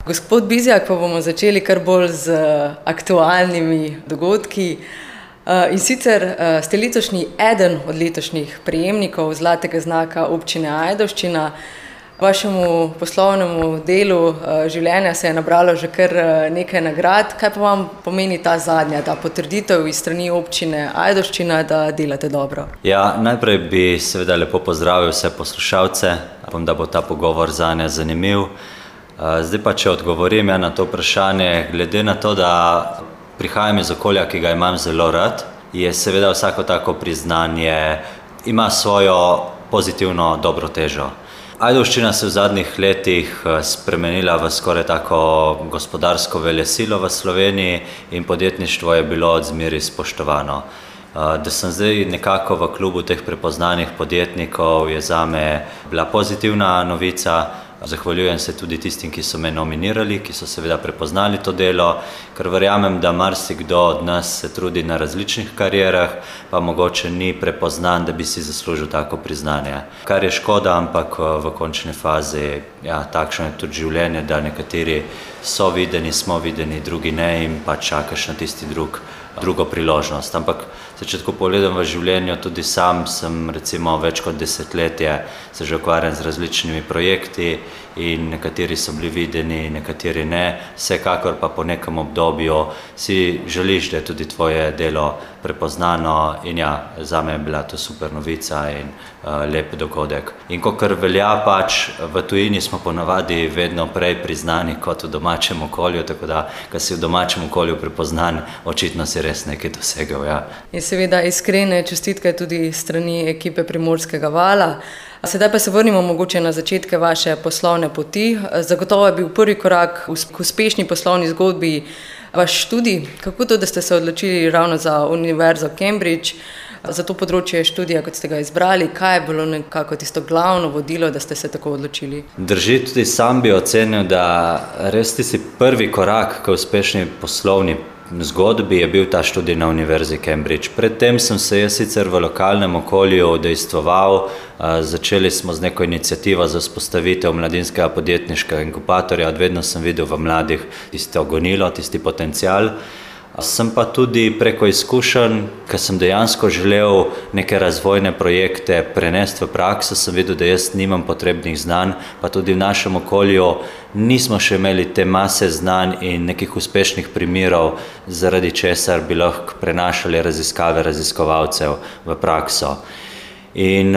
Gospod Bizjak, pa bomo začeli kar bolj z aktualnimi dogodki. In sicer ste eden od letošnjih prejemnikov zlatega znaka občine Ajdovščina. Vašemu poslovnemu delu življenja se je nabralo že kar nekaj nagrad. Kaj pa vam pomeni ta zadnja, ta potrditev iz strani občine Ajdovščina, da delate dobro? Ja, najprej bi seveda lepo pozdravil vse poslušalce. Upam, da bo ta pogovor zanje zanimiv. Zdaj pa, če odgovorim na to vprašanje, glede na to, da prihajam iz okolja, ki ga imam zelo rad, je seveda vsako tako priznanje, ima svojo pozitivno dobro težo. Ajdovščina se v zadnjih letih spremenila v skoraj tako gospodarsko velesilo v Sloveniji in podjetništvo je bilo od zmeraj spoštovano. Da sem zdaj nekako v klubu teh prepoznanih podjetnikov, je zame bila pozitivna novica. Zahvaljujem se tudi tistim, ki so me nominirali, ki so seveda prepoznali to delo, ker verjamem, da marsikdo od nas se trudi na različnih karierah, pa mogoče ni prepoznan, da bi si zaslužil tako priznanje. Kar je škoda, ampak v končni fazi, ja, takšno je tudi življenje, da nekateri so videni, smo videni, drugi ne in pa čakaš na tisti drugo priložnost. Ampak če tako pogledam v življenju, tudi sam sem recimo več kot desetletje se že ukvarjam z različnimi projekti in nekateri so bili videni, nekateri ne. Vsekakor pa po nekem obdobju si želiš, da je tudi tvoje delo prepoznano in ja, zame je bila to super novica in lep dogodek. In kakor velja pač, v tujini smo ponavadi vedno prej priznani kot v domačem okolju, tako da, ko si v domačem okolju prepoznan, očitno si res nekaj dosegel, ja. In seveda iskrene čestitke tudi strani ekipe Primorskega vala. Sedaj pa se vrnimo mogoče na začetke vaše poslovne poti. Zagotovo je bil prvi korak k uspešni poslovni zgodbi vaš študij. Kako to, da ste se odločili ravno za Univerzo Cambridge, za to področje študija, kot ste ga izbrali? Kaj je bilo nekako tisto glavno vodilo, da ste se tako odločili? Drži, tudi sam bi ocenil, da res tisti prvi korak k uspešni poslovni zgodbi je bil ta študij na Univerzi Cambridge. Predtem sem se jaz sicer v lokalnem okolju udejstvoval, začeli smo z neko iniciativo za vzpostavitev mladinskega podjetniškega inkubatorja, vedno sem videl v mladih tisto gonilo, tisti potencial. Sem pa tudi preko izkušenj, ker sem dejansko želel neke razvojne projekte prenesti v prakso, sem videl, da jaz nimam potrebnih znanj, pa tudi v našem okolju nismo še imeli te mase znanj in nekih uspešnih primerov, zaradi česar bi lahko prenašali raziskave raziskovalcev v prakso. In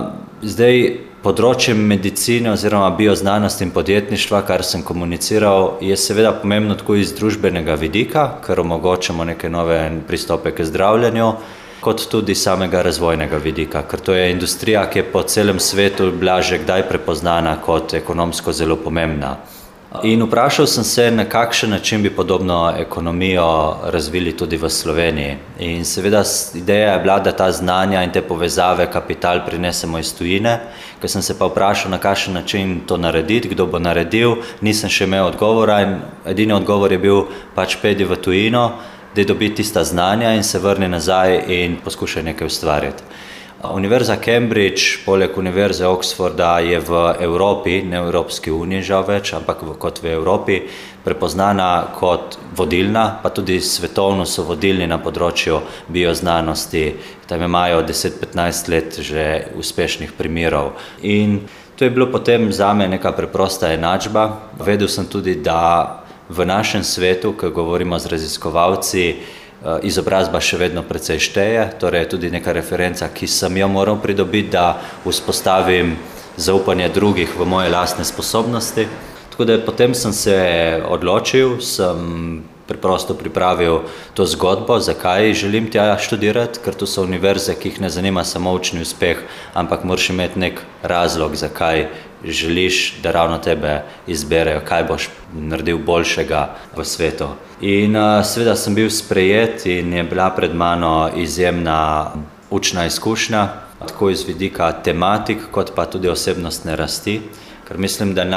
zdaj področje medicine oziroma bioznanosti in podjetništva, kar sem komuniciral, je seveda pomembno tako iz družbenega vidika, ker omogočamo neke nove pristope k zdravljenju, kot tudi samega razvojnega vidika, ker to je industrija, ki je po celem svetu bila že kdaj prepoznana kot ekonomsko zelo pomembna. In vprašal sem se, na kakšen način bi podobno ekonomijo razvili tudi v Sloveniji. In seveda ideja je bila, da ta znanja in te povezave, kapital prinesemo iz tujine. Ko sem se pa vprašal, na kakšen način to narediti, kdo bo naredil, nisem še imel odgovora in edini odgovor je bil pač pejdi v tujino, da dobi tista znanja in se vrni nazaj in poskušaj nekaj ustvarjati. Univerza Cambridge, poleg Univerze Oxforda, je v Evropi, ne v Evropski uniji žal več, ampak kot v Evropi, prepoznana kot vodilna, pa tudi svetovno so vodilni na področju bioznanosti. Tam imajo 10-15 let že uspešnih primerov. In to je bilo potem zame neka preprosta enačba. Vedel sem tudi, da v našem svetu, ko govorimo z raziskovalci, izobrazba še vedno precej šteje, torej tudi neka referenca, ki sem jo moral pridobiti, da vzpostavim zaupanje drugih v moje lastne sposobnosti. Tako da potem sem se odločil, sem preprosto pripravil to zgodbo, zakaj želim tja študirati, ker tu so univerze, ki jih ne zanima samo učni uspeh, ampak moraš imeti nek razlog, zakaj želiš, da ravno tebe izberejo, kaj boš naredil boljšega v svetu. In seveda sem bil sprejet in je bila pred mano izjemna učna izkušnja, tako iz vidika tematik, kot pa tudi osebnostne rasti, ker mislim, da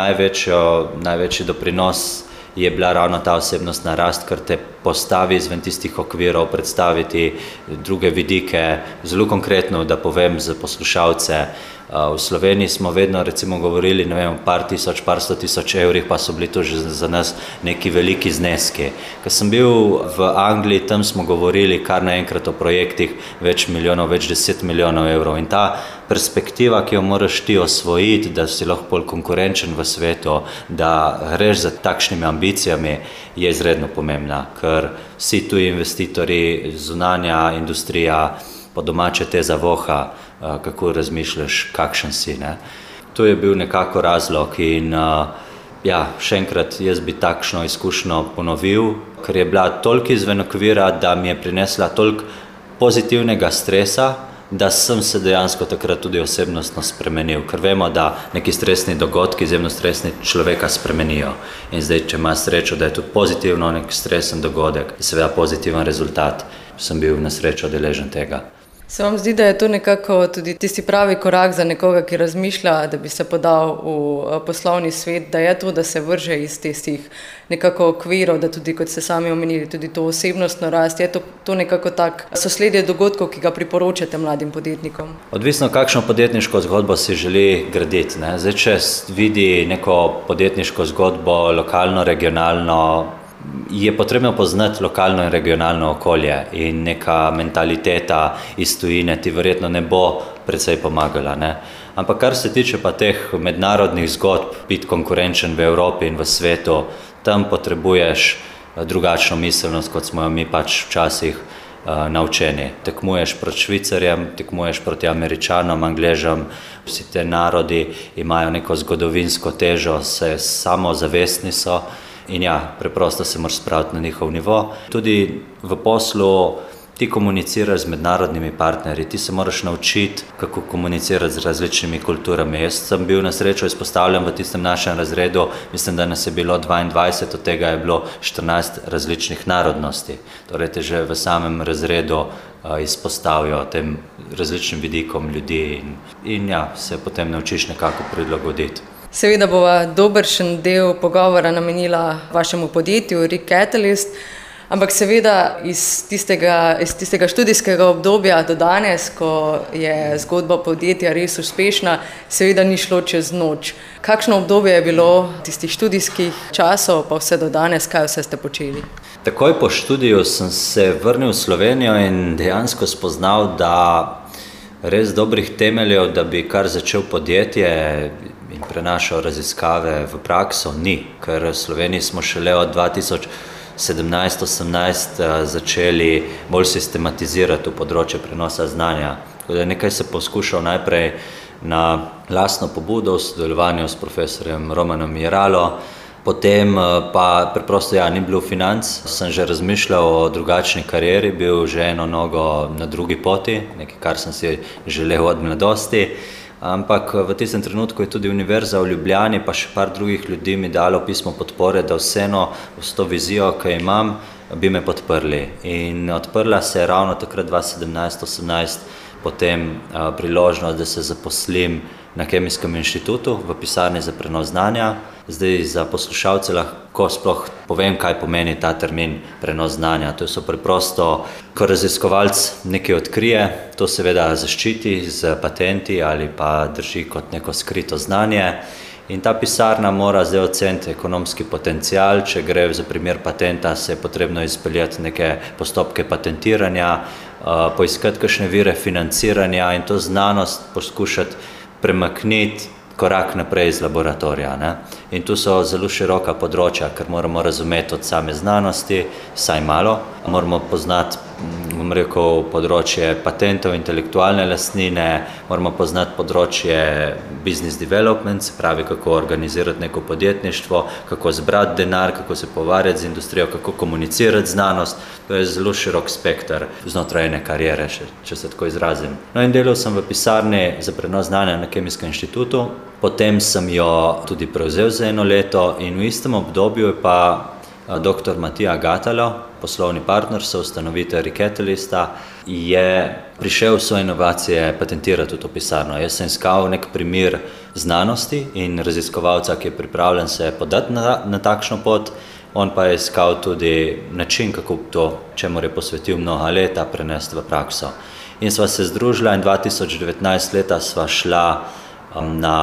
največji doprinos je bila ravno ta osebnostna rast, ker te postavi izven tistih okvirov, predstaviti druge vidike, zelo konkretno, da povem za poslušalce. V Sloveniji smo vedno recimo govorili, ne vem, par sto tisoč evrih, pa so bili to že za nas neki veliki zneski. Ko sem bil v Angliji, tam smo govorili kar naenkrat o projektih več milijonov, več 10 milijonov evrov. In ta perspektiva, ki jo moraš ti osvojiti, da si lahko bolj konkurenčen v svetu, da greš za takšnimi ambicijami, je izredno pomembna, ker vsi tuji investitorji, zunanja industrija, po domače te zavoha, kako razmišljaš, kakšen si. Ne? To je bil nekako razlog in še enkrat jaz bi takšno izkušnjo ponovil, ker je bila toliko izven okvira, da mi je prinesla toliko pozitivnega stresa, da sem se dejansko takrat tudi osebnostno spremenil, ker vemo, da neki stresni dogodki, izjemno stresni človeka spremenijo. In zdaj, če ima srečo, da je tudi pozitivno nek stresen dogodek, seveda pozitiven rezultat, sem bil na srečo deležen tega. Se vam zdi, da je to nekako tudi tisti pravi korak za nekoga, ki razmišlja, da bi se podal v poslovni svet, da je to, da se vrže iz tistih nekako okvirov, da tudi, kot ste sami omenili, tudi to osebnostno rast, je to nekako tak sosledje dogodkov, ki ga priporočate mladim podjetnikom? Odvisno, kakšno podjetniško zgodbo si želi graditi. Ne? Zdaj, če vidi neko podjetniško zgodbo, lokalno, regionalno, je potrebno poznati lokalno in regionalno okolje in neka mentaliteta iz tujine ti verjetno ne bo precej pomagala. Ne? Ampak kar se tiče pa teh mednarodnih zgodb, biti konkurenčen v Evropi in v svetu, tam potrebuješ drugačno miselnost, kot smo jo mi pač včasih naučeni. Tekmuješ proti Švicarjem, tekmuješ proti Američanom, Angležem, vsi te narodi imajo neko zgodovinsko težo, samozavestni so. In preprosto se moraš spraviti na njihov nivo. Tudi v poslu ti komuniciraš z mednarodnimi partnerji, ti se moraš naučiti, kako komunicirati z različnimi kulturami. Jaz sem bil na srečo izpostavljen v tistem našem razredu, mislim, da nas je bilo 22, od tega je bilo 14 različnih narodnosti. Torej te že v samem razredu izpostavijo tem različnim vidikom ljudi in se potem naučiš nekako prilagoditi. Seveda bova dobršen del pogovora namenila vašemu podjetju Rig Catalyst, ampak seveda iz tistega študijskega obdobja do danes, ko je zgodba podjetja res uspešna, seveda ni šlo čez noč. Kakšno obdobje je bilo tistih študijskih časov, pa vse do danes, kaj vse ste počeli? Takoj po študiju sem se vrnil v Slovenijo in dejansko spoznal, da res dobrih temeljev, da bi kar začel podjetje in prenašal raziskave v prakso, ni, ker v Sloveniji smo šele od 2017-18 začeli bolj sistematizirati v področje prenosa znanja. Tako da nekaj se poskušal najprej na lastno pobudo v sodelovanju s profesorjem Romanom Jeralo, potem pa preprosto ni bilo financ, sem že razmišljal o drugačni karieri, bil že eno nogo na drugi poti, nekaj, kar sem si želel od mladosti. Ampak v tistem trenutku je tudi Univerza v Ljubljani pa še par drugih ljudi mi dalo pismo podpore, da vseeno s to vizijo, ki imam, bi me podprli. In odprla se je ravno takrat 2017-18 potem priložnost, da se zaposlim na Kemijskem inštitutu v pisarni za prenos znanja. Zdaj za poslušalce lahko sploh povem, kaj pomeni ta termin prenos znanja. To so preprosto, ko raziskovalec nekaj odkrije, to seveda zaščiti z patenti ali pa drži kot neko skrito znanje. In ta pisarna mora zdaj oceniti ekonomski potencial, če gre za primer patenta, se je potrebno izpeljati neke postopke patentiranja, poiskati kakšne vire financiranja in to znanost poskušati premakniti korak naprej iz laboratorija. Ne? In tu so zelo široka področja, ker moramo razumeti od same znanosti, vsaj malo. Moramo poznati, področje patentov, intelektualne lastnine, moramo poznati področje business development, se pravi, kako organizirati neko podjetništvo, kako zbrati denar, kako se pogovarjati z industrijo, kako komunicirati znanost. To je zelo širok spekter znotraj ene kariere, če se tako izrazim. No in delal sem v pisarni za prenos znanja na Kemijskem inštitutu, potem sem jo tudi prevzel za eno leto in v istem obdobju je pa dr. Matija Gatalo, poslovni partner, soustanovitelj Rig Catalysta, je prišel svoje inovacije patentirati v to pisarno. Jaz sem iskal nek primer znanosti in raziskovalca, ki je pripravljen se podati na takšno pot, on pa je iskal tudi način, kako to, čemu je posvetil mnoga leta, prenesti v prakso. in sva se združila in 2019 leta sva šla na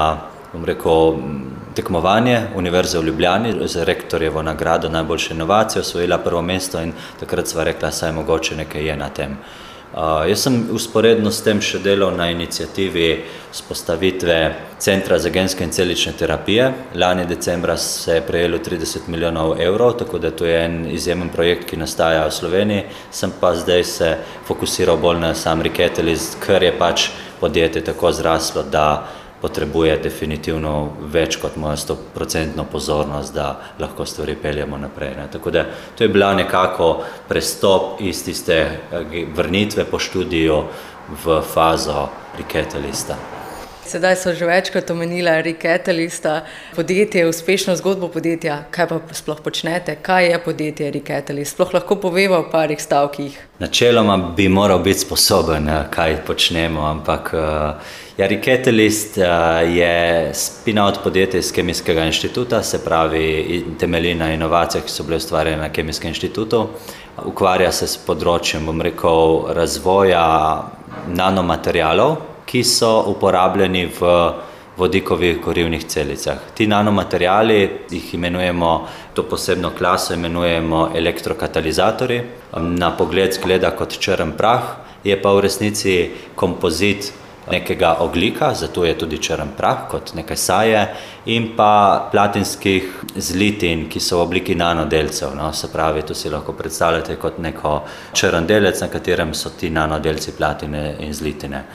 tekmovanje Univerze v Ljubljani z rektorjevo nagrado najboljše inovacije, osvojila prvo mesto in takrat sva rekla, saj mogoče nekaj je na tem. Jaz sem usporedno s tem še delal na inicijativi vzpostavitve Centra za genske in celične terapije. Lani decembra se je prejelo 30 milijonov evrov, tako da to je en izjemen projekt, ki nastaja v Sloveniji. Sem pa zdaj se fokusiral bolj na sam Rigetelist, ker je pač podjetje tako zraslo, da potrebuje definitivno več kot mojo 100% pozornost, da lahko stvari peljemo naprej. Tako da to je bila nekako prestop iz tiste vrnitve po študiju v fazo Rigetelista. Sedaj so že večkrat omenila Rigetelista, podjetje, uspešno zgodbo podjetja. Kaj pa sploh počnete? Kaj je podjetje Rigetelist? Sploh lahko poveva v parih stavkih. Načeloma bi moral biti sposoben, kaj počnemo, ampak Rigetelist je spin-out podjetje iz Kemijskega inštituta, se pravi temelji na inovacijah, ki so bile ustvarjene na Kemijskem inštitutu. Ukvarja se s področjem, razvoja nanomaterialov, ki so uporabljeni v vodikovih gorivnih celicah. Ti nanomateriali, jih imenujemo, to posebno klaso imenujemo elektrokatalizatorji. Na pogled zgleda kot črn prah, je pa v resnici kompozit nekega ogljika, zato je tudi črn prah, kot nekaj saje, in pa platinskih zlitin, ki so v obliki nanodelcev. Se pravi, to si lahko predstavljate kot neko črn delec, na katerem so ti nanodelci platine in zlitine.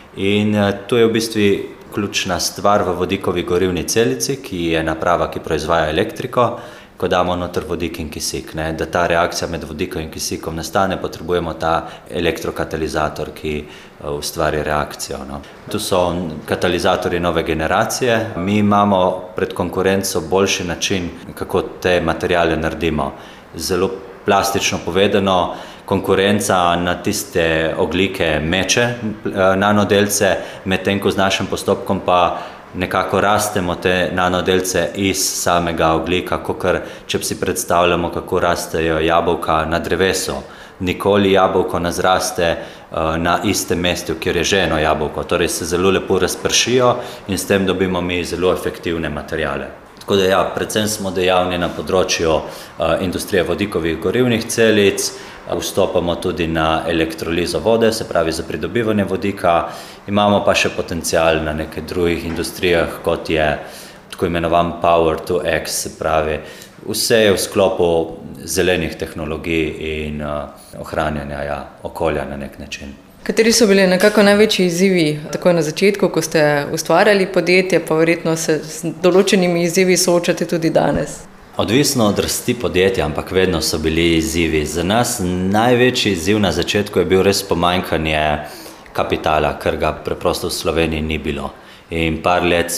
In to je v bistvu ključna stvar v vodikovi gorivni celici, ki je naprava, ki proizvaja elektriko, ko damo noter vodik in kisik. Da ta reakcija med vodikom in kisikom nastane, potrebujemo ta elektrokatalizator, ki ustvari reakcijo. Tu so katalizatorji nove generacije. Mi imamo pred konkurenco boljši način, kako te materijale naredimo. Zelo plastično povedano, konkurenca na tiste ogljike meče nanodelce, medtem ko z našim postopkom pa nekako rastemo te nanodelce iz samega ogljika, kakor če si predstavljamo, kako rastejo jabolka na drevesu. Nikoli jabolko ne zraste na istem mestu, kjer je že eno jabolko, torej se zelo lepo razpršijo in s tem dobimo mi zelo efektivne materijale. Tako da predvsem smo dejavni na področju industrije vodikovih gorivnih celic, vstopamo tudi na elektrolizo vode, se pravi za pridobivanje vodika, imamo pa še potencial na nekaj drugih industrijah, kot je tako imenovan Power to X, se pravi vse je v sklopu zelenih tehnologij in ohranjanja okolja na nek način. Kateri so bili nekako največji izzivi takoj na začetku, ko ste ustvarjali podjetje, pa verjetno se z določenimi izzivi soočate tudi danes? Odvisno od rasti podjetja, ampak vedno so bili izzivi. Za nas največji izziv na začetku je bil res pomanjkanje kapitala, ker ga preprosto v Sloveniji ni bilo. In par let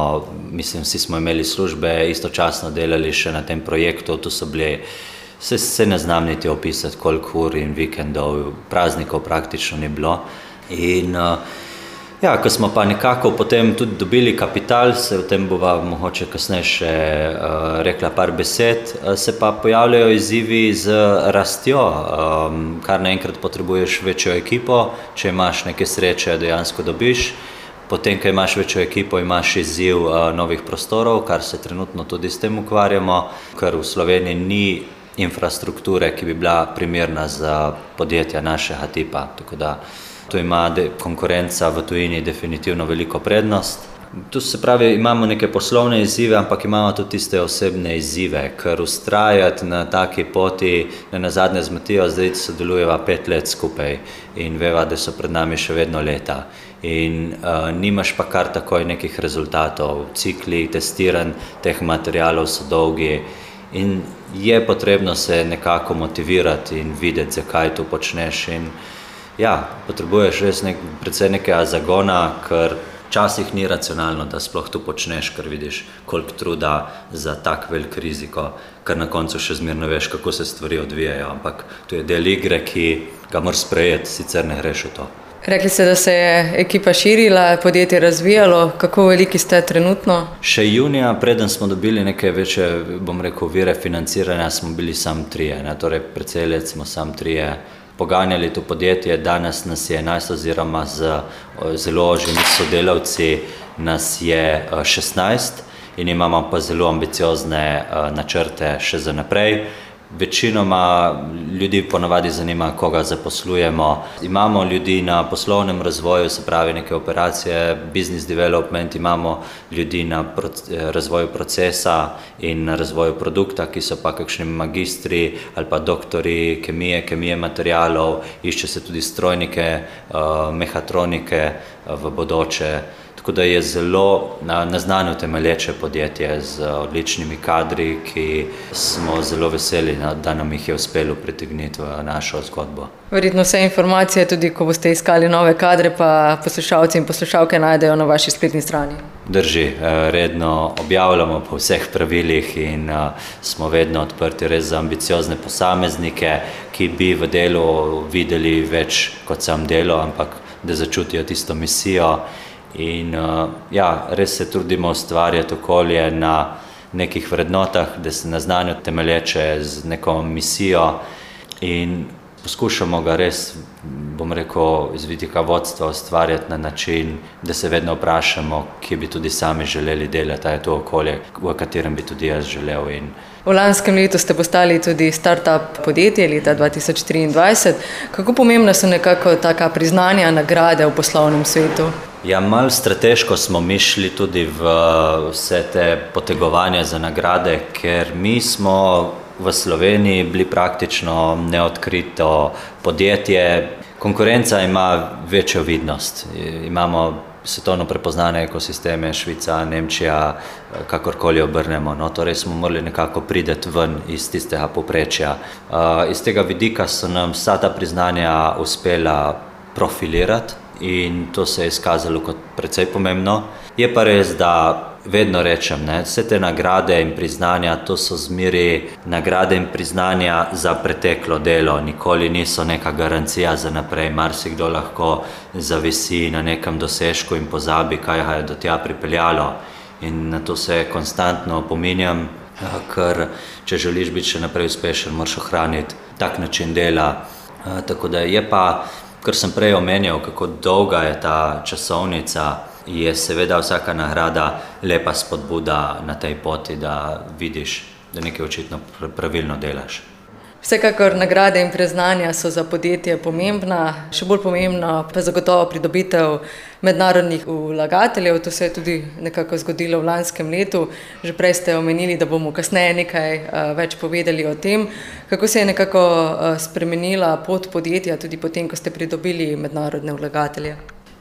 vsi smo imeli službe, istočasno delali še na tem projektu, tu so bili, se ne znam niti opisati, koliko ur in vikendov, praznikov praktično ni bilo. In ko smo pa nekako potem tudi dobili kapital, se o tem bova mogoče kasneje še rekla par besed, se pa pojavljajo izzivi z rastjo, kar naenkrat potrebuješ večjo ekipo, če imaš neke sreče, dejansko dobiš. Potem, ko imaš večjo ekipo, imaš izziv novih prostorov, kar se trenutno tudi s tem ukvarjamo, ker v Sloveniji ni infrastrukture, ki bi bila primerna za podjetja našega tipa. Tako da tu ima konkurenca v tujini definitivno veliko prednost. Tu se pravi, imamo neke poslovne izzive, ampak imamo tudi tiste osebne izzive, ker ustrajati na taki poti, nazadnje z Matijo, zdaj sodelujeva 5 let skupaj in veva, da so pred nami še vedno leta. In nimaš pa kar takoj nekih rezultatov. Cikli testiranj teh materialov so dolgi in je potrebno se nekako motivirati in videti, zakaj to počneš. In potrebuješ res predvsej nekega zagona, ker včasih ni racionalno, da sploh to počneš, ker vidiš, koliko truda za tak velik riziko, ker na koncu še zmerno veš, kako se stvari odvijajo. Ampak to je del igre, ki ga moraš sprejeti, sicer ne greš v to. Rekli ste, da se je ekipa širila, podjetje razvijalo. Kako veliki ste trenutno? Še junija, preden smo dobili neke večje, vire financiranja, smo bili sam 3. Torej precej let smo sam 3. poganjali to podjetje. Danes nas je 11 oziroma z zelo ožjimi sodelavci nas je 16 in imamo pa zelo ambiciozne načrte še za naprej. Večinoma ljudi ponavadi zanima, koga zaposlujemo. Imamo ljudi na poslovnem razvoju, se pravi neke operacije, business development, imamo ljudi na razvoju procesa in na razvoju produkta, ki so pa kakšni magistri ali pa doktori kemije materialov, išče se tudi strojnike, mehatronike v bodoče. Tako da je zelo na znanju temelječe podjetje z odličnimi kadri, ki smo zelo veseli, da nam jih je uspelo pritegniti v našo zgodbo. Verjetno vse informacije, tudi ko boste iskali nove kadre, pa poslušalci in poslušalke najdejo na vaši spletni strani. Drži, redno objavljamo po vseh pravilih in smo vedno odprti res za ambiciozne posameznike, ki bi v delu videli več kot sam delo, ampak da začutijo tisto misijo. In res se trudimo ustvarjati okolje na nekih vrednotah, da se na znanju temelječe z neko misijo in poskušamo ga res, bom rekel, iz vidika vodstva ustvarjati na način, da se vedno vprašamo, kje bi tudi sami želeli delati, a je to okolje, v katerem bi tudi jaz želel. V lanskem letu ste postali tudi start-up podjetje leta 2023. Kako pomembna so nekako taka priznanja, nagrade v poslovnem svetu? Malo strateško smo mišli tudi v vse te potegovanja za nagrade, ker mi smo v Sloveniji bili praktično neodkrito podjetje. Konkurenca ima večjo vidnost. Imamo svetovno prepoznane ekosisteme, Švica, Nemčija, kakorkoli obrnemo. Torej smo morali nekako priti ven iz tistega povprečja. Iz tega vidika so nam vsa ta priznanja uspela profilirati in to se je izkazalo kot precej pomembno. Je pa res, da vedno rečem, vse te nagrade in priznanja, to so zmeri nagrade in priznanja za preteklo delo. Nikoli niso neka garancija za naprej. Marsikdo lahko zavisi na nekem dosežku in pozabi, kaj ga je do tja pripeljalo. In na to se konstantno opominjam, ker če želiš biti še naprej uspešen, moraš ohraniti tak način dela. Tako da je pa, kar sem prej omenjal, kako dolga je ta časovnica, je seveda vsaka nagrada lepa spodbuda na tej poti, da vidiš, da nekaj očitno pravilno delaš. Vsekakor nagrade in priznanja so za podjetje pomembna, še bolj pomembna pa zagotovo pridobitev mednarodnih vlagateljev. To se je tudi nekako zgodilo v lanskem letu. Že prej ste omenili, da bomo kasneje nekaj več povedali o tem, kako se je nekako spremenila pot podjetja tudi potem, ko ste pridobili mednarodne vlagatelje.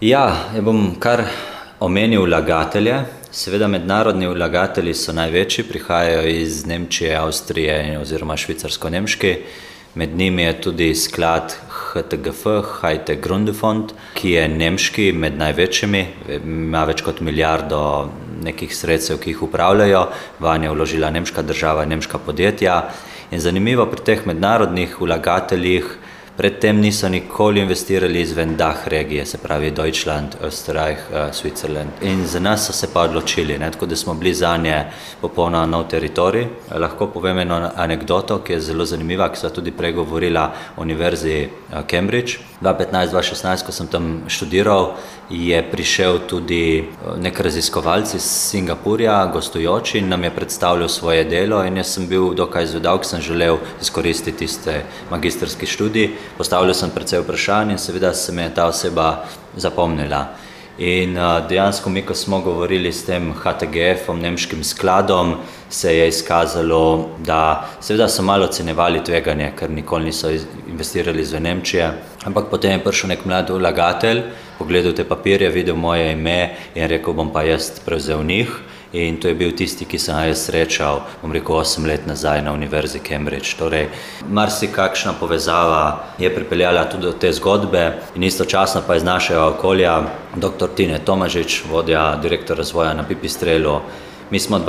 Ja, bom kar omenil vlagatelje. Seveda mednarodni vlagatelji so največji, prihajajo iz Nemčije, Avstrije oziroma švicarsko-nemški. Med njimi je tudi sklad HTGF, High-Tech Gründerfonds, ki je nemški med največjimi, ima več kot milijardo nekih sredstev, ki jih upravljajo, vanje vložila nemška država in nemška podjetja. In zanimivo pri teh mednarodnih vlagateljih, predtem niso nikoli investirali izven DACH regije, se pravi Deutschland, Österreich, Switzerland. In za nas so se pa odločili, tako da smo bili zanje popolnoma nov teritorij. Lahko povem eno anekdoto, ki je zelo zanimiva, ki so tudi pregovorila o Univerzi Cambridge. 2015-2016, ko sem tam študiral, je prišel tudi nek raziskovalec iz Singapurja, gostujoči, in nam je predstavljal svoje delo in jaz sem bil dokaj zvedal, ker sem želel izkoristiti tiste magistrski študij. Postavljal sem precej vprašanj in seveda se me je ta oseba zapomnila. In dejansko mi, ko smo govorili s tem HTGF-om, nemškim skladom, se je izkazalo, da seveda so malo ocenjevali tveganje, ker nikoli niso investirali izven Nemčije. Ampak potem je prišel nek mlad vlagatelj, pogledal te papirje, videl moje ime in rekel, bom pa jaz prevzel njih. In to je bil tisti, ki sem jaz srečal, 8 let nazaj na Univerzi Cambridge. Torej, marsikakšna povezava je pripeljala tudi do te zgodbe in istočasno pa iz našega okolja dr. Tine Tomažič, vodja direktor razvoja na Pipistrelu. Mi smo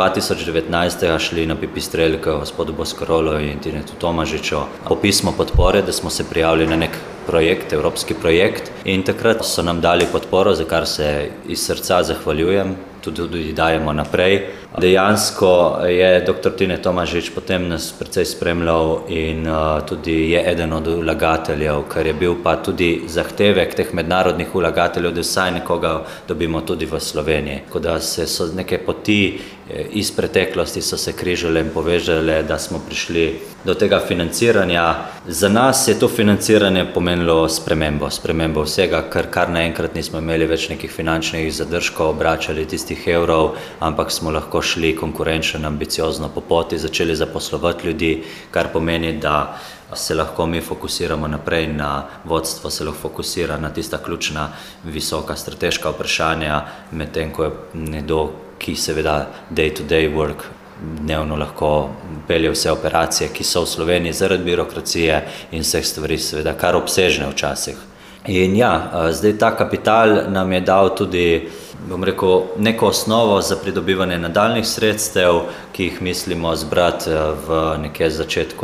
2019 šli na Pipistrel k gospodu Boscarolu in Tinetu Tomažiču po pismo podpore, da smo se prijavili na nek projekt, evropski projekt, in takrat so nam dali podporo, za kar se iz srca zahvaljujem. tudi dajemo naprej. Dejansko je dr. Tine Tomažič potem nas precej spremljal in tudi je eden od vlagateljev, ker je bil pa tudi zahtevek teh mednarodnih vlagateljev, da vsaj nekoga dobimo tudi v Sloveniji. Tako da so neke poti iz preteklosti so se križale in povežale, da smo prišli do tega financiranja. Za nas je to financiranje pomenilo spremembo vsega, kar naenkrat nismo imeli več nekih finančnih zadržkov, obračali tistih evrov, ampak smo lahko šli konkurenčno, ambiciozno po poti, začeli zaposlovati ljudi, kar pomeni, da se lahko mi fokusiramo naprej na vodstvo, se lahko fokusira na tista ključna, visoka strateška vprašanja, medtem ko je nekdo, ki seveda day-to-day work dnevno lahko pelje vse operacije, ki so v Sloveniji zaradi birokracije in vseh stvari seveda kar obsežne včasih. In zdaj ta kapital nam je dal tudi, bom rekel, neko osnovo za pridobivanje nadaljnjih sredstev, ki jih mislimo zbrati v nekje začetku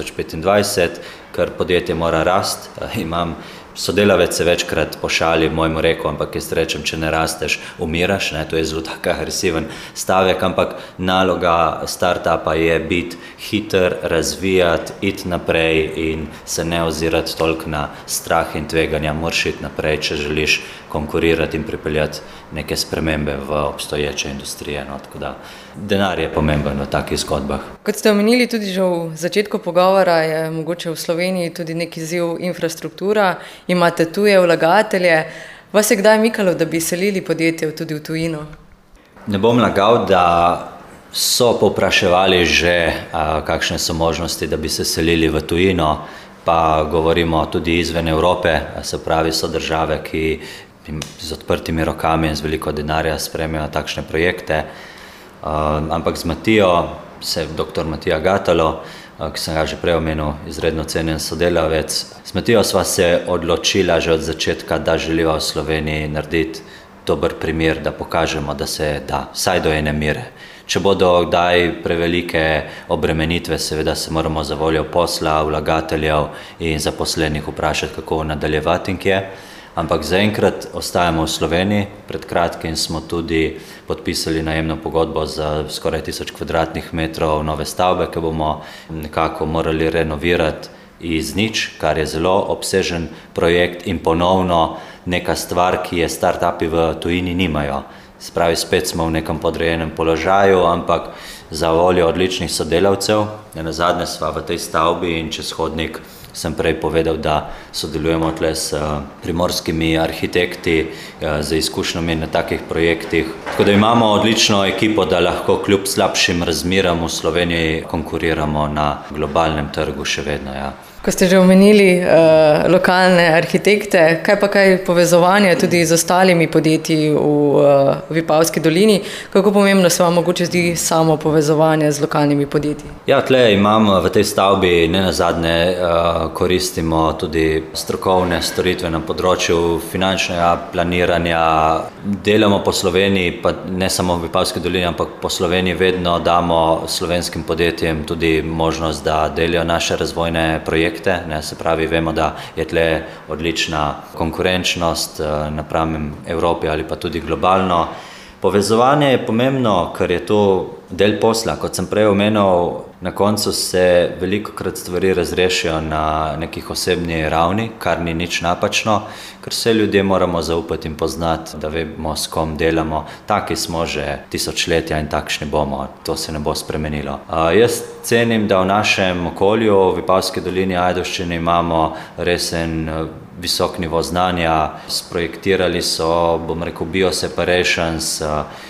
2025, ker podjetje mora rasti. Sodelavec se večkrat pošali mojemu reku, ampak jaz rečem, če ne rasteš, umiraš, to je zelo tak agresiven stavek, ampak naloga startupa je biti hiter, razvijati, iti naprej in se ne ozirati toliko na strah in tveganja, moraš iti naprej, če želiš konkurirati in pripeljati neke spremembe v obstoječe industrije. Tako da denar je pomemben v takih zgodbah. Kot ste omenili tudi že v začetku pogovora, je mogoče v Sloveniji tudi nek izziv infrastruktura. Imate tuje vlagatelje. Vas je kdaj mikalo, da bi selili podjetje tudi v tujino? Ne bom lagal, da so povpraševali že, kakšne so možnosti, da bi se selili v tujino, pa govorimo tudi izven Evrope, se pravi, so države, ki z odprtimi rokami in z veliko denarja spremljajo takšne projekte. Ampak z Matijo, dr. Matija Gatalo, ki sem ga že prej omenil, izredno cenjen sodelavec. S Matijo sva se odločila že od začetka, da želiva v Sloveniji narediti dober primer, da pokažemo, da se da, vsaj do ene mere. Če bodo kdaj prevelike obremenitve, seveda se moramo za voljo posla, vlagateljev in zaposlenih vprašati, kako nadaljevati in kje. Ampak zaenkrat ostajamo v Sloveniji. Pred kratkim smo tudi podpisali najemno pogodbo za skoraj 1000 kvadratnih metrov nove stavbe, ki bomo nekako morali renovirati iz nič, kar je zelo obsežen projekt in ponovno neka stvar, ki je startupi v tujini nimajo. Spravi, spet smo v nekem podrejenem položaju, ampak za voljo odličnih sodelavcev. Nazadnje sva v tej stavbi in čez hodnik sem prej povedal, da sodelujemo tle s primorskimi arhitekti, z izkušnjami na takih projektih. Tako da imamo odlično ekipo, da lahko kljub slabšim razmeram v Sloveniji konkuriramo na globalnem trgu še vedno. Ko ste že omenili lokalne arhitekte, kaj povezovanje tudi z ostalimi podjetji v Vipavski dolini, kako pomembno se vam mogoče zdi samo povezovanje z lokalnimi podjetji? Tle imam v tej stavbi, nenazadnje koristimo tudi strokovne storitve na področju finančnega planiranja. Delamo po Sloveniji, pa ne samo v Vipavski dolini, ampak po Sloveniji vedno damo slovenskim podjetjem tudi možnost, da delijo naše razvojne projekte. Se pravi, vemo, da je tle odlična konkurenčnost napram Evropi ali pa tudi globalno. Povezovanje je pomembno, ker je to del posla. Kot sem prej omenil, na koncu se velikokrat stvari razrešijo na nekih osebni ravni, kar ni nič napačno, ker vse ljudje moramo zaupati in poznati, da vemo, s kom delamo. Taki smo že tisočletja in takšni bomo, to se ne bo spremenilo. Jaz cenim, da v našem okolju, v Vipavski dolini, Ajdovščini, imamo resen visok nivo znanja. Sprojektirali so, bom rekel, bioseparations,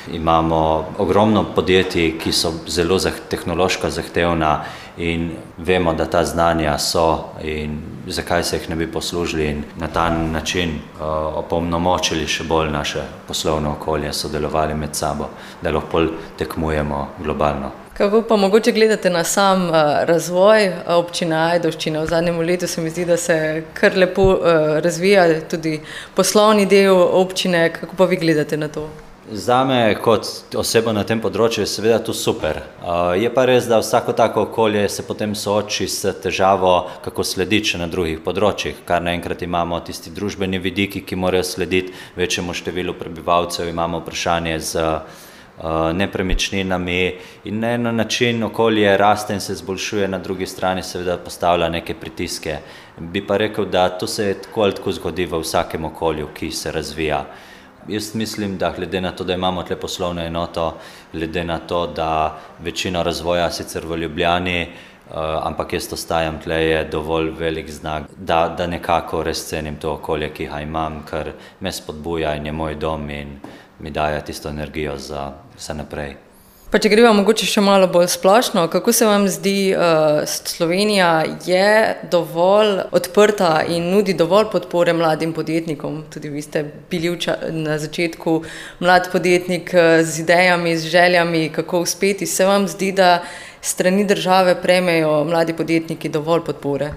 imamo ogromno podjetij, ki so zelo tehnološko zahtevna in vemo, da ta znanja so in zakaj se jih ne bi poslužili in na ta način opolnomočili še bolj naše poslovno okolje, sodelovali med sabo, da lahko tekmujemo globalno. Kako pa mogoče gledate na sam razvoj občine Ajdovščina? V zadnjem letu se mi zdi, da se kar lepo razvija tudi poslovni del občine. Kako pa vi gledate na to? Zame kot osebo na tem področju je seveda to super. Je pa res, da vsako tako okolje se potem sooči s težavo, kako slediti še na drugih področjih, kar naenkrat imamo tisti družbeni vidiki, ki morajo slediti večjemu številu prebivalcev, imamo vprašanje z nepremičninami in na en način okolje raste in se izboljšuje, na drugi strani seveda postavlja neke pritiske. Bi pa rekel, da to se tako ali tako zgodi v vsakem okolju, ki se razvija. Jaz mislim, da glede na to, da imamo tle poslovno enoto, glede na to, da večino razvoja sicer v Ljubljani, ampak jaz ostajam tle, je dovolj velik znak, da nekako res cenim to okolje, ki ga imam, ker me spodbuja in je moj dom in mi daje tisto energijo za vse naprej. Pa če greva mogoče še malo bolj splošno, kako se vam zdi, Slovenija je dovolj odprta in nudi dovolj podpore mladim podjetnikom? Tudi vi ste bili na začetku mlad podjetnik z idejami, z željami, kako uspeti. Se vam zdi, da strani države prejmejo mladi podjetniki dovolj podpore?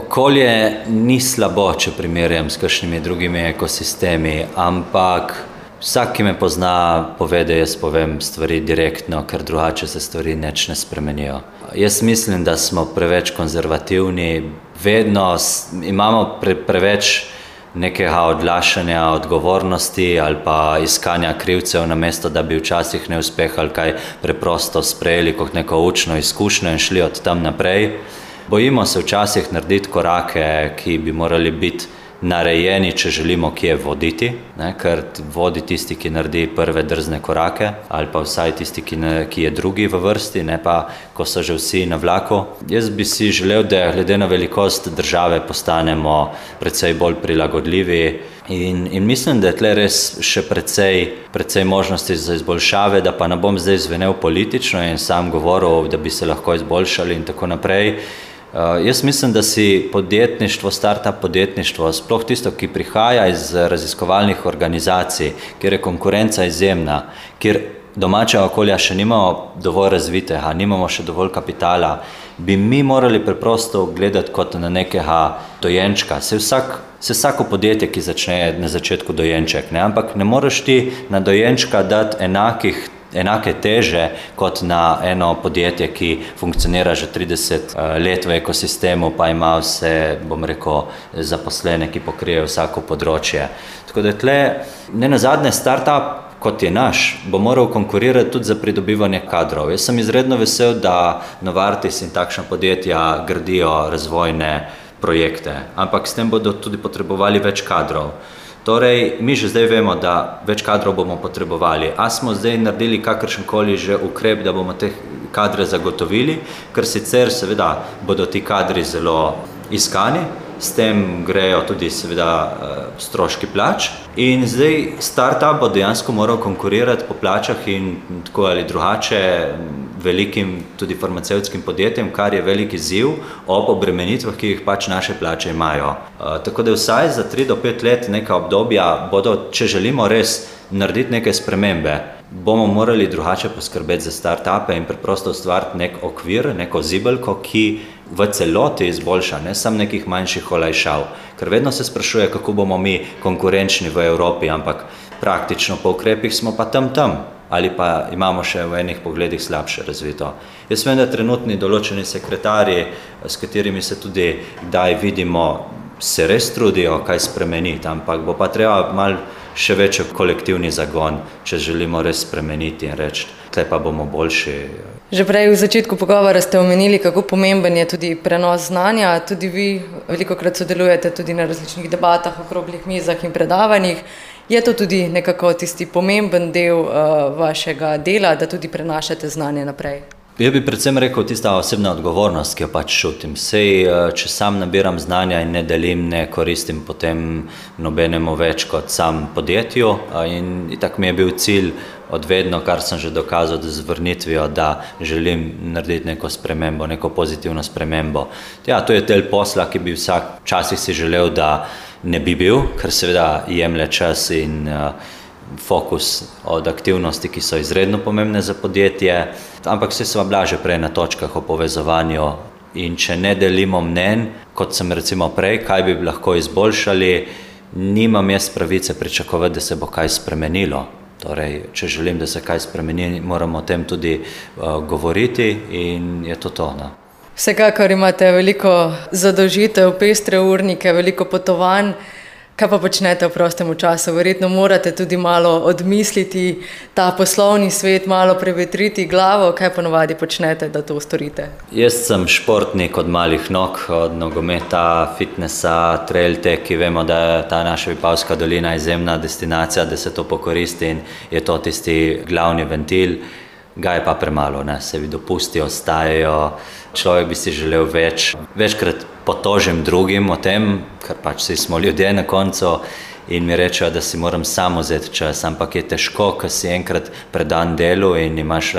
Okolje ni slabo, če primerjam s kakšnimi drugimi ekosistemi, ampak vsak, ki me pozna, pove, da jaz povem stvari direktno, ker drugače se stvari nič ne spremenijo. Jaz mislim, da smo preveč konzervativni, vedno imamo preveč nekega odlašanja odgovornosti ali pa iskanja krivcev, namesto da bi včasih neuspeh ali kaj preprosto sprejeli kot neko učno izkušnjo in šli od tam naprej. Bojimo se včasih narediti korake, ki bi morali biti narejeni, če želimo kje voditi, ker vodi tisti, ki naredi prve drzne korake, ali pa vsaj tisti, ki je drugi v vrsti, ne pa, ko so že vsi na vlaku. Jaz bi si želel, da glede na velikost države postanemo precej bolj prilagodljivi in mislim, da je tle res še precej možnosti za izboljšave, da pa ne bom zdaj zvenel politično in sam govoril, da bi se lahko izboljšali in tako naprej. Jaz mislim, da si podjetništvo, start-up podjetništvo, sploh tisto, ki prihaja iz raziskovalnih organizacij, kjer je konkurenca izjemna, kjer domačega okolja še nimamo dovolj razvitega, nimamo še dovolj kapitala, bi mi morali preprosto gledati kot na nekega dojenčka. Se vsako podjetje, ki začne na začetku dojenček, ampak ne moreš ti na dojenčka dati enake teže kot na eno podjetje, ki funkcionira že 30 let v ekosistemu, pa ima vse, bom rekel, zaposlene, ki pokrijejo vsako področje. Tako da tle, ne nazadnje, startup, kot je naš, bo moral konkurirati tudi za pridobivanje kadrov. Jaz sem izredno vesel, da Novartis in takšna podjetja gradijo razvojne projekte, ampak s tem bodo tudi potrebovali več kadrov. Torej, mi že zdaj vemo, da več kadrov bomo potrebovali. A smo zdaj naredili kakršenkoli že ukrep, da bomo te kadre zagotovili, ker sicer seveda bodo ti kadri zelo iskani, s tem grejo tudi seveda stroški plač in zdaj startup bo dejansko moral konkurirati po plačah in tako ali drugače velikim tudi farmacevtskim podjetjem, kar je velik izziv ob obremenitvah, ki jih pač naše plače imajo. Tako da vsaj za 3 do 5 let neka obdobja bodo, če želimo res narediti neke spremembe, bomo morali drugače poskrbeti za start-upe in preprosto ustvariti nek okvir, neko zibelko, ki v celoti izboljša, ne samo nekih manjših olajšav. Ker vedno se sprašuje, kako bomo mi konkurenčni v Evropi, ampak praktično po ukrepih smo pa tam, ali pa imamo še v enih pogledih slabše razvito. Jaz vem, da trenutni določeni sekretarji, s katerimi se tudi kdaj vidimo, se res trudijo kaj spremeniti, ampak bo pa treba malo še večji kolektivni zagon, če želimo res spremeniti in reči, tle pa bomo boljši. Že prej v začetku pogovora ste omenili, kako pomemben je tudi prenos znanja. Tudi vi velikokrat sodelujete tudi na različnih debatah, okroglih mizah in predavanjih. Je to tudi nekako tisti pomemben del vašega dela, da tudi prenašate znanje naprej? Jaz bi predvsem rekel tista osebna odgovornost, ki jo pač čutim. Sej, če sam nabiram znanja in ne delim, ne koristim potem nobenemu več kot sam podjetju. In itak mi je bil cilj odvedno, kar sem že dokazal z vrnitvijo, da želim narediti neko spremembo, neko pozitivno spremembo. Ja, to je del posla, ki bi včasih si želel, da ne bi bil, ker seveda jemlje čas in fokus od aktivnosti, ki so izredno pomembne za podjetje, ampak vse sva bila že prej na točkah o povezovanju in če ne delimo mnenj, kot sem recimo prej, kaj bi lahko izboljšali, nimam jaz pravice pričakovati, da se bo kaj spremenilo. Torej, če želim, da se kaj spremeni, moramo o tem tudi govoriti in je to to. No. Vsekakor imate veliko zadolžitev, pestre urnike, veliko potovanj. Kaj pa počnete v prostem času? Verjetno morate tudi malo odmisliti ta poslovni svet, malo prevetriti glavo. Kaj ponovadi počnete, da to storite? Jaz sem športnik od malih nog, od nogometa, fitnessa, trail teki. Vemo, da je ta naša Vipavska dolina izjemna destinacija, da se to pokoristi in je to tisti glavni ventil. Ga je pa premalo, ne? Se mi dopusti ostajajo, človek bi si želel več. Večkrat potožim drugim o tem, ker pač si smo ljudje na koncu in mi rečejo, da si moram sam vzeti čas, ampak je težko, ker si enkrat predan delu in imaš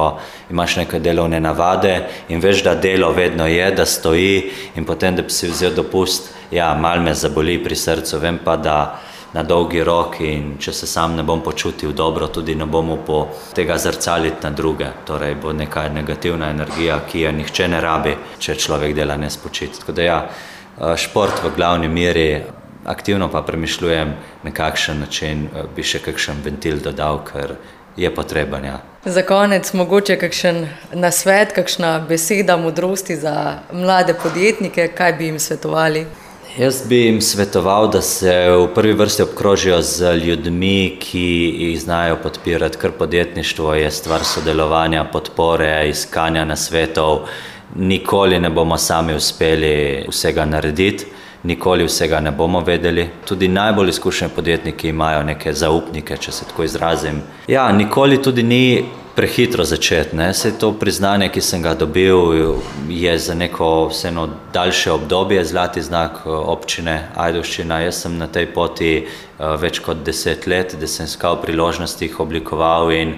neke delovne navade in veš, da delo vedno je, da stoji in potem, da bi si vzel dopust, ja, malo me zaboli pri srcu, vem pa, da na dolgi rok in če se sam ne bom počutil dobro, tudi ne bom upal tega zrcaliti na druge. Torej bo neka negativna energija, ki je nihče ne rabi, če človek dela nespočit. Tako da ja, šport v glavni meri, aktivno pa premišljujem, na kakšen način bi še kakšen ventil dodal, ker je potreben. Ja. Za konec mogoče kakšen nasvet, kakšna beseda modrosti za mlade podjetnike, kaj bi jim svetovali? Jaz bi jim svetoval, da se v prvi vrsti obkrožijo z ljudmi, ki jih znajo podpirati, ker podjetništvo je stvar sodelovanja, podpore, iskanja nasvetov. Nikoli ne bomo sami uspeli vsega narediti, nikoli vsega ne bomo vedeli. Tudi najbolj izkušeni podjetniki imajo neke zaupnike, če se tako izrazim. Ja, nikoli tudi ni prehitro začeti, ne. Saj to priznanje, ki sem ga dobil, je za neko vseeno daljše obdobje, zlati znak občine Ajdovščina. Jaz sem na tej poti več kot 10 let, da sem iskal priložnosti, jih oblikoval in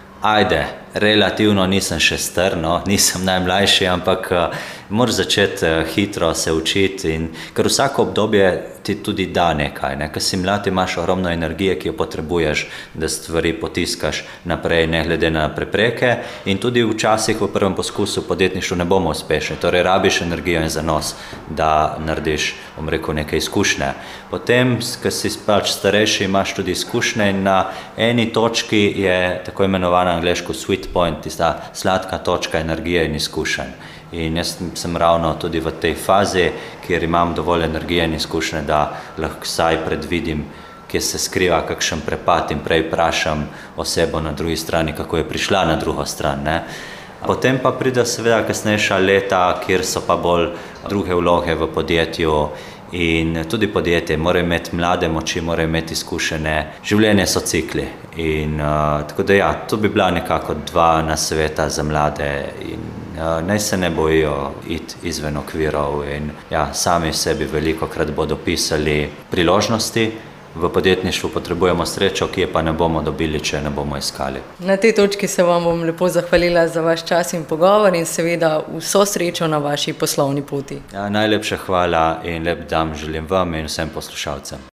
relativno nisem še star, no, nisem najmlajši, ampak moraš začeti hitro se učiti, ker vsako obdobje ti tudi da nekaj. Ne? Ker si mlad, imaš ogromno energije, ki jo potrebuješ, da stvari potiskaš naprej, ne glede na prepreke. In tudi včasih v prvem poskusu podjetništvu ne bomo uspešni. Torej, rabiš energijo in zanos, da narediš, bom rekel, neke izkušnje. Potem, ker si pač starejši, imaš tudi izkušnje in na eni točki je tako imenovana angleško sweet point, tista sladka točka energije in izkušenj. In jaz sem ravno tudi v tej fazi, kjer imam dovolj energije in izkušnje, da lahko vsaj predvidim, kje se skriva kakšen prepad in prej vprašam osebo na drugi strani, kako je prišla na drugo stran. Ne? Potem pa pride seveda kasnejša leta, kjer so pa bolj druge vloge v podjetju in tudi podjetje mora imeti mlade moči, mora imeti izkušene. Življenje so cikli in tako da ja, to bi bila nekako dva nasveta za mlade in naj se ne bojijo iti izven okvirov in ja, sami sebi velikokrat bodo pisali priložnosti. V podjetništvu potrebujemo srečo, ki je pa ne bomo dobili, če ne bomo iskali. Na tej točki se vam bom lepo zahvalila za vaš čas in pogovor in seveda vso srečo na vaši poslovni poti. Ja, najlepša hvala in lep dan želim vam in vsem poslušalcem.